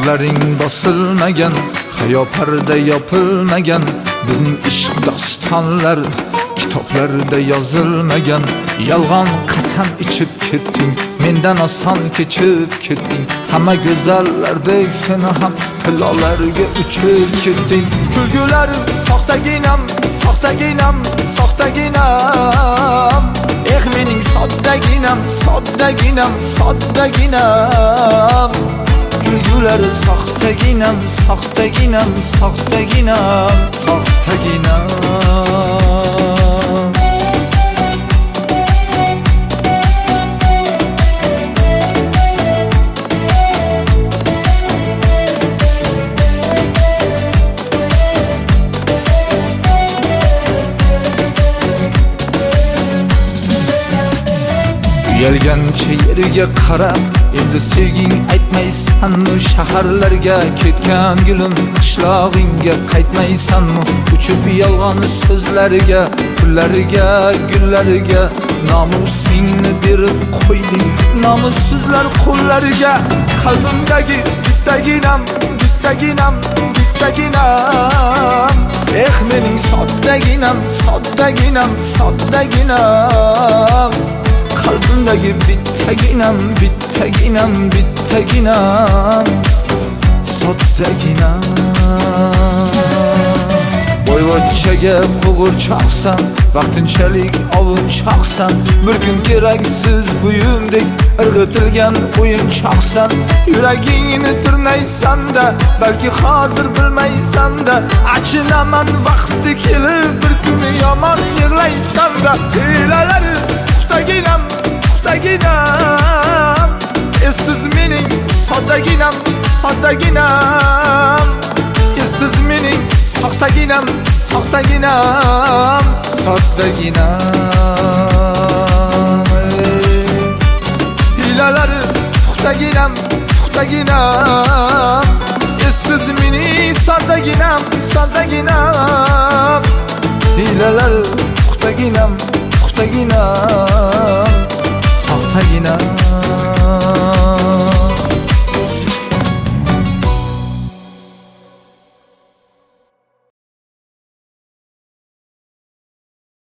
Bag'laring bosilmagan, hayo parda yopilmagan, bizning ishq dostonlar kitoblarda yozilmagan. Yolg'on qasam ichib ketding, mendan oson kechib ketding. Hamma go'zallardek seni ham tilolarga uchib ketding. Kulgular soxtaginam, soxtaginam, soxtaginam. Mening soddaginam, soddaginam, soddaginam. Kulgular soxtaginam, soxtaginam, soxtaginam, soxtaginam. Uyalgancha yerga qarab, endi sevging aytmaysanmi? Shaharlarga ketgan gulim, qishlog'ingga qaytmaysanmi? Uchib yolg'on so'zlariga, pullariga, gullariga nomusingni berib qo'yding, nomussizlar qo'llariga. Qalbimdagi bittaginam, bittaginam, bittaginam. Mening soddaginam, soddaginam, soddaginam. Qalbimdagi bittaginam, bittaginam, bittaginam, soddaginam. Boyvachchaga qo'g'irchoqsan, vaqtinchalik ovunchoqsan. Bir kun keraksiz buyumdek irg'itilgan o'yinchoqsan. Yuragingni tirnaysan-da, balki hozir bilmaysan-da. Achinaman vaqti kelib, bir kuni yomon yig'laysan-da. Hilalari puxtaginam, puxtaginam. Siz mening soddaginam, soddaginam. Siz mening soxtaginam, soxtaginam, soddaginam. Hilalari puxtaginam, puxtaginam. Siz mening soddaginam, soddaginam. Hilalari puxtaginam, puxtaginam, soxtaginam.